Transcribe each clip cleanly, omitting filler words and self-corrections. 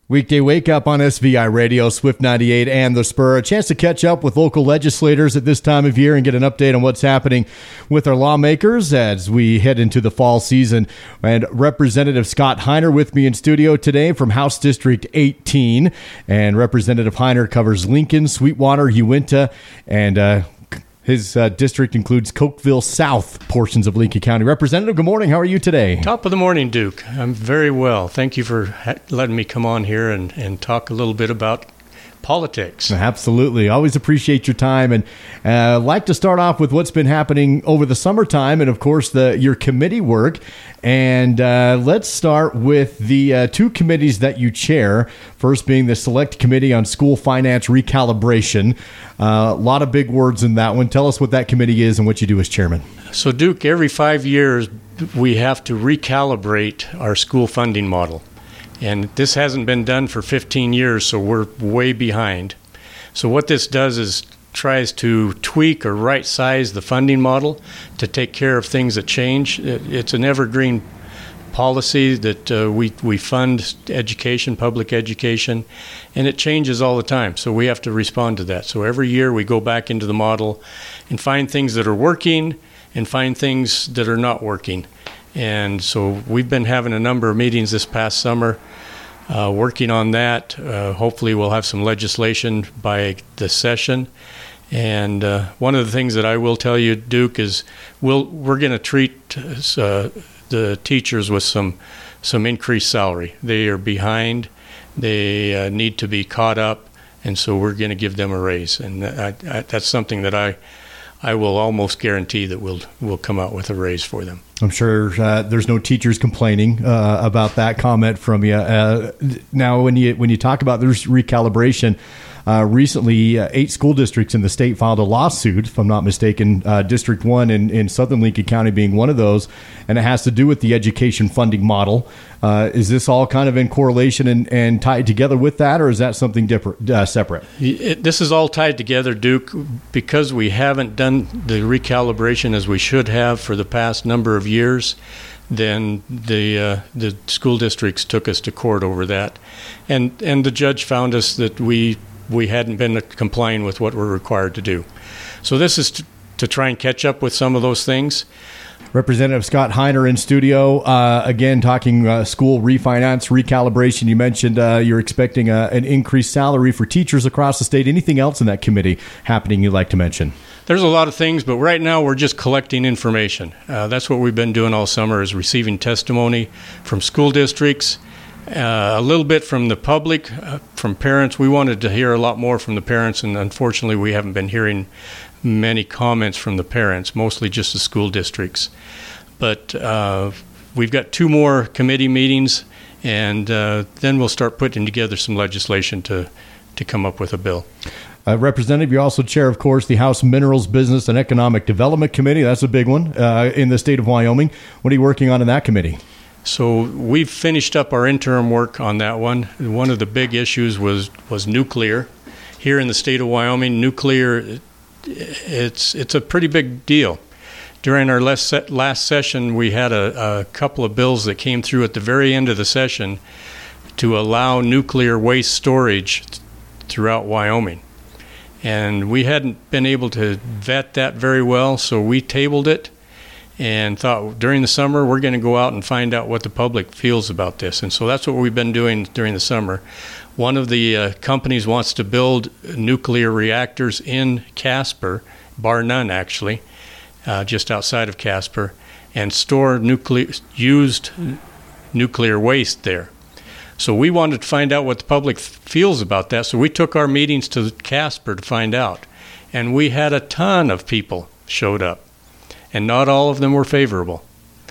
Weekday Wake Up on SVI Radio, Swift 98, and The Spur. A chance to catch up with local legislators at this time of year and get an update on what's happening with our lawmakers as we head into the fall season. And Representative Scott Heiner with me in studio today from House District 18. And Representative Heiner covers Lincoln, Sweetwater, Uinta, and his district includes Cokeville South portions of Lincoln County. Representative, good morning. How are you today? Top of the morning, Duke. I'm very well. Thank you for letting me come on here and talk a little bit about politics. Absolutely. Always appreciate your time. And like to start off with what's been happening over the summertime and, of course, your committee work. And let's start with the two committees that you chair, first being the Select Committee on School Finance Recalibration. A lot of big words in that one. Tell us what that committee is and what you do as chairman. So, Duke, every 5 years we have to recalibrate our school funding model. And this hasn't been done for 15 years, so we're way behind. So what this does is tries to tweak or right-size the funding model to take care of things that change. It's an evergreen policy that we fund education, public education, and it changes all the time. So we have to respond to that. So every year we go back into the model and find things that are working and find things that are not working. And so we've been having a number of meetings this past summer working on that. Hopefully we'll have some legislation by the session. And one of the things that I will tell you, Duke, is we're going to treat the teachers with some increased salary. They are behind. They need to be caught up. And so we're going to give them a raise. And that's something that I will almost guarantee that we'll come out with a raise for them. I'm sure there's no teachers complaining about that comment from you. Now, when you talk about this recalibration, recently 8 school districts in the state filed a lawsuit, if I'm not mistaken, District 1 in southern Lincoln County being one of those, and it has to do with the education funding model. Is this all kind of in correlation and tied together with that, or is that something different, separate? This is all tied together, Duke, because we haven't done the recalibration as we should have for the past number of years. Then the school districts took us to court over that, and the judge found us that we hadn't been complying with what we're required to do. So this is to try and catch up with some of those things. Representative Scott Heiner in studio, again talking school refinance, recalibration. You mentioned you're expecting an increased salary for teachers across the state. Anything else in that committee happening you'd like to mention? There's a lot of things, but right now we're just collecting information. That's what we've been doing all summer, is receiving testimony from school districts, a little bit from the public, from parents. We wanted to hear a lot more from the parents, and unfortunately we haven't been hearing many comments from the parents, mostly just the school districts. But we've got 2 more committee meetings, and then we'll start putting together some legislation to come up with a bill. Representative, you're also chair, of course, the House Minerals Business and Economic Development Committee. That's a big one in the state of Wyoming. What are you working on in that committee? So we've finished up our interim work on that one. One of the big issues was nuclear. Here in the state of Wyoming, nuclear, it's a pretty big deal. During our last session, we had a couple of bills that came through at the very end of the session to allow nuclear waste storage throughout Wyoming. And we hadn't been able to vet that very well, so we tabled it and thought during the summer we're going to go out and find out what the public feels about this. And so that's what we've been doing during the summer. One of the companies wants to build nuclear reactors in Casper, bar none actually, just outside of Casper, and store used nuclear waste there. So we wanted to find out what the public feels about that. So we took our meetings to Casper to find out. And we had a ton of people showed up. And not all of them were favorable.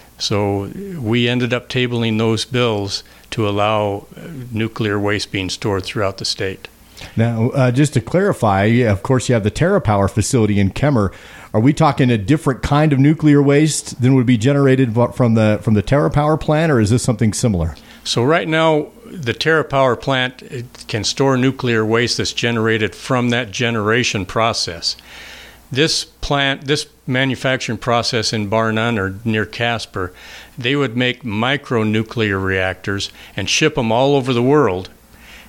So we ended up tabling those bills to allow nuclear waste being stored throughout the state. Now, just to clarify, of course, you have the TerraPower facility in Kemmer. Are we talking a different kind of nuclear waste than would be generated from the TerraPower plant, or is this something similar? So right now, the TerraPower plant can store nuclear waste that's generated from that generation process. This manufacturing process in bar none or near Casper, they would make micronuclear reactors and ship them all over the world.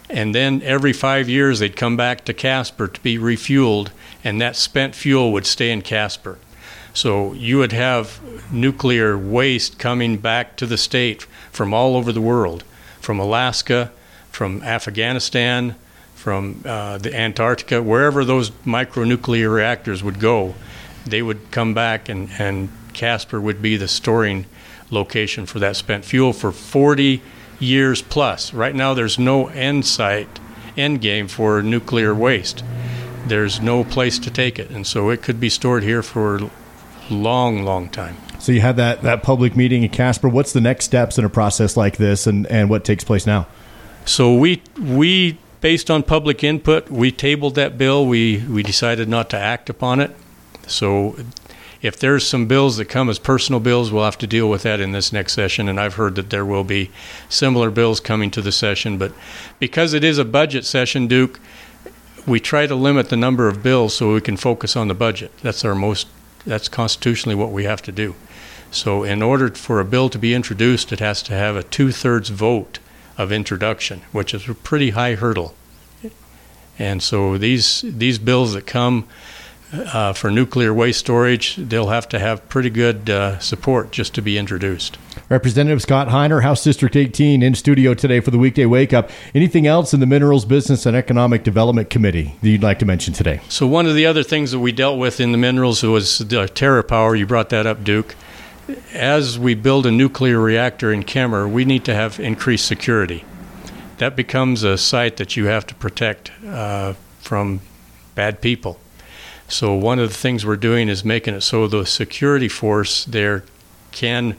And then every 5 years they'd come back to Casper to be refueled, and that spent fuel would stay in Casper. So you would have nuclear waste coming back to the state from all over the world, from Alaska, from Afghanistan, from the Antarctica, wherever those micronuclear reactors would go, they would come back, and Casper would be the storing location for that spent fuel for 40 years plus. Right now there's no end game for nuclear waste. There's no place to take it, and so it could be stored here for a long time. So you had that public meeting in Casper. What's the next steps in a process like this, and what takes place now? So we based on public input, we tabled that bill. We decided not to act upon it. So if there's some bills that come as personal bills, we'll have to deal with that in this next session, and I've heard that there will be similar bills coming to the session. But because it is a budget session, Duke, we try to limit the number of bills so we can focus on the budget. That's constitutionally what we have to do. So in order for a bill to be introduced, it has to have a 2/3 vote of introduction, which is a pretty high hurdle. And so these bills that come for nuclear waste storage, they'll have to have pretty good support just to be introduced. Representative Scott Heiner, House District 18, in studio today for the Weekday Wake Up. Anything else in the Minerals Business and Economic Development Committee that you'd like to mention today? So one of the other things that we dealt with in the Minerals was the TerraPower. You brought that up, Duke. As we build a nuclear reactor in Kemmer, we need to have increased security. That becomes a site that you have to protect from bad people. So one of the things we're doing is making it so the security force there can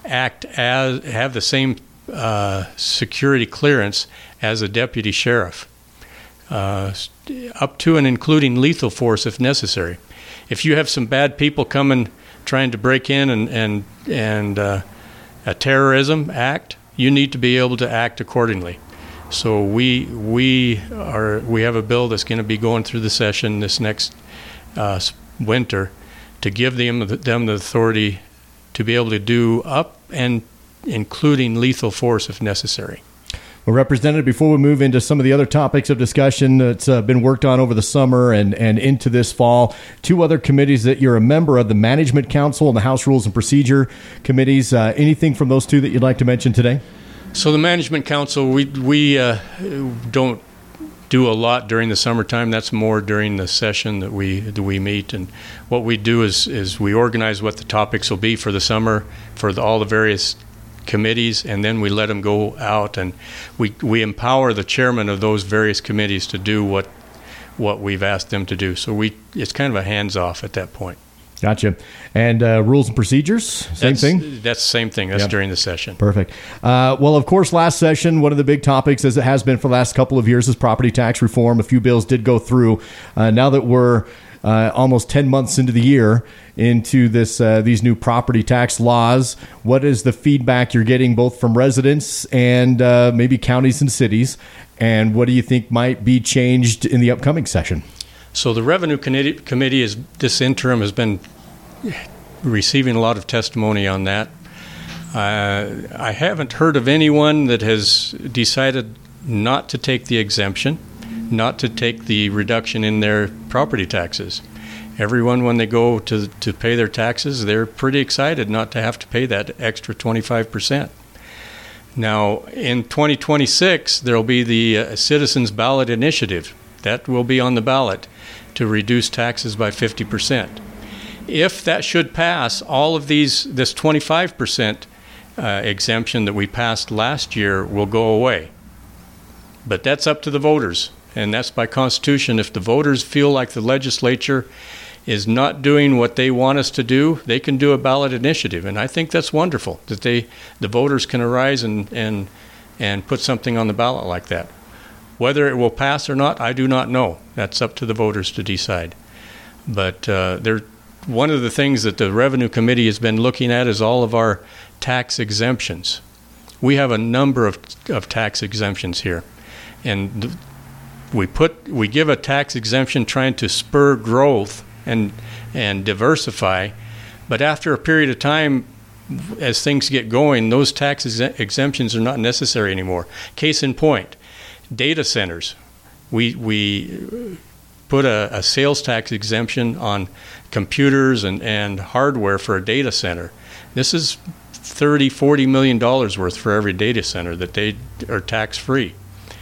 have the same security clearance as a deputy sheriff, up to and including lethal force if necessary. If you have some bad people coming trying to break in and a terrorism act, you need to be able to act accordingly. So we have a bill that's going to be going through the session this next winter to give them the authority to be able to do up and including lethal force if necessary. Well, Representative, before we move into some of the other topics of discussion that's been worked on over the summer and into this fall, two other committees that you're a member of, the Management Council and the House Rules and Procedure Committees. Anything from those two that you'd like to mention today? So the Management Council, we don't do a lot during the summertime. That's more during the session that we meet. And what we do is we organize what the topics will be for the summer for all the various committees, and then we let them go out, and we empower the chairman of those various committees to do what we've asked them to do. So it's kind of a hands-off at that point. Gotcha. And rules and procedures, same thing? That's the same thing. That's during the session. Perfect. Well, of course, last session, one of the big topics, as it has been for the last couple of years, is property tax reform. A few bills did go through. Now that we're almost 10 months into the year into these new property tax laws, what is the feedback you're getting both from residents and maybe counties and cities? And what do you think might be changed in the upcoming session? So the Revenue Committee this interim has been receiving a lot of testimony on that. I haven't heard of anyone that has decided not to take the exemption, not to take the reduction in their property taxes. Everyone, when they go to pay their taxes, they're pretty excited not to have to pay that extra 25%. Now, in 2026, there will be the Citizens Ballot Initiative. That will be on the ballot to reduce taxes by 50%. If that should pass, all of this 25% exemption that we passed last year will go away. But that's up to the voters, and that's by Constitution. If the voters feel like the legislature is not doing what they want us to do, they can do a ballot initiative, and I think that's wonderful that the voters can arise and put something on the ballot like that. Whether it will pass or not, I do not know. That's up to the voters to decide. But one of the things that the Revenue Committee has been looking at is all of our tax exemptions. We have a number of tax exemptions here, and we give a tax exemption trying to spur growth and diversify. But after a period of time, as things get going, those tax exemptions are not necessary anymore. Case in point, Data centers. We put a sales tax exemption on computers and hardware for a data center. This is $30-40 million worth for every data center that they are tax-free.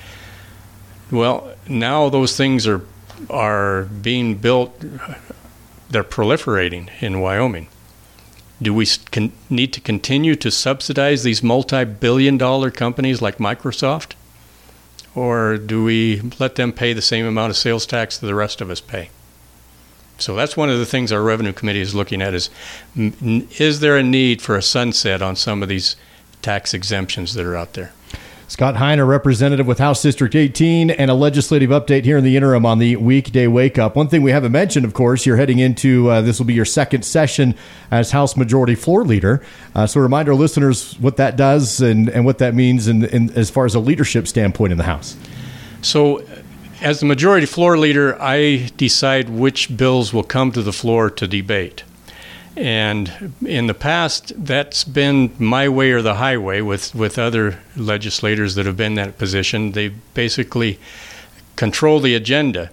Well, now those things are being built. They're proliferating in Wyoming. Do we need to continue to subsidize these multi-billion-dollar companies like Microsoft? Or do we let them pay the same amount of sales tax that the rest of us pay? So that's one of the things our Revenue Committee is looking at is there a need for a sunset on some of these tax exemptions that are out there? Scott Heiner, representative with House District 18, and a legislative update here in the interim on the weekday wake-up. One thing we haven't mentioned, of course, you're heading into, this will be your second session as House Majority Floor Leader. So remind our listeners what that does and what that means in as far as a leadership standpoint in the House. So as the Majority Floor Leader, I decide which bills will come to the floor to debate. And in the past, that's been my way or the highway with other legislators that have been in that position. They basically control the agenda.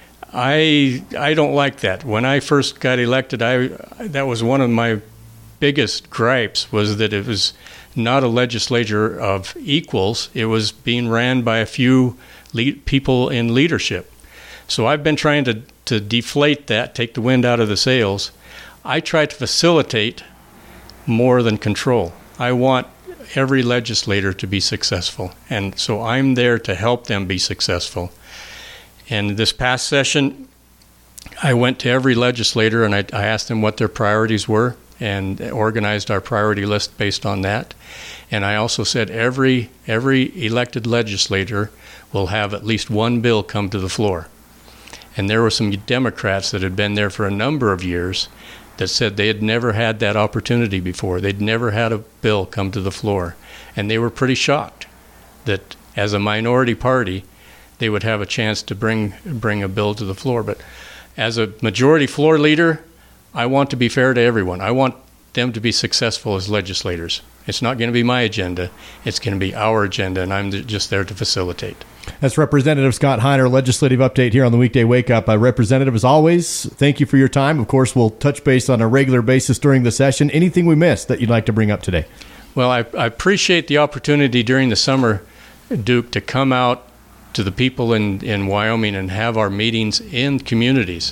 I don't like that. When I first got elected, that was one of my biggest gripes, was that it was not a legislature of equals. It was being ran by a few people in leadership. So I've been trying to deflate that, take the wind out of the sails. I try to facilitate more than control. I want every legislator to be successful, and so I'm there to help them be successful. And this past session, I went to every legislator and I asked them what their priorities were and organized our priority list based on that. And I also said every elected legislator will have at least one bill come to the floor. And there were some Democrats that had been there for a number of years that said they had never had that opportunity before. They'd never had a bill come to the floor. And they were pretty shocked that as a minority party, they would have a chance to bring a bill to the floor. But as a Majority Floor Leader, I want to be fair to everyone. I want them to be successful as legislators. It's not going to be my agenda. It's going to be our agenda, and I'm just there to facilitate. That's Representative Scott Heiner, legislative update here on the Weekday Wake Up. Representative, as always, thank you for your time. Of course, we'll touch base on a regular basis during the session. Anything we missed that you'd like to bring up today? Well, I appreciate the opportunity during the summer, Duke, to come out to the people in Wyoming and have our meetings in communities.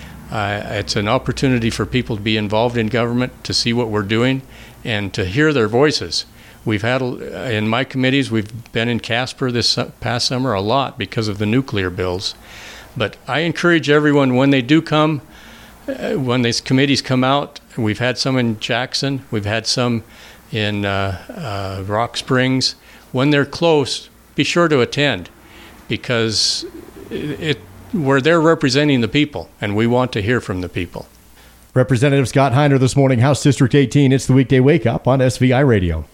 It's an opportunity for people to be involved in government, to see what we're doing, and to hear their voices. We've had, in my committees, we've been in Casper this past summer a lot because of the nuclear bills. But I encourage everyone, when they do come, when these committees come out, we've had some in Jackson, we've had some in Rock Springs. When they're close, be sure to attend, because we're there representing the people, and we want to hear from the people. Representative Scott Heiner this morning, House District 18. It's the Weekday Wake Up on SVI Radio.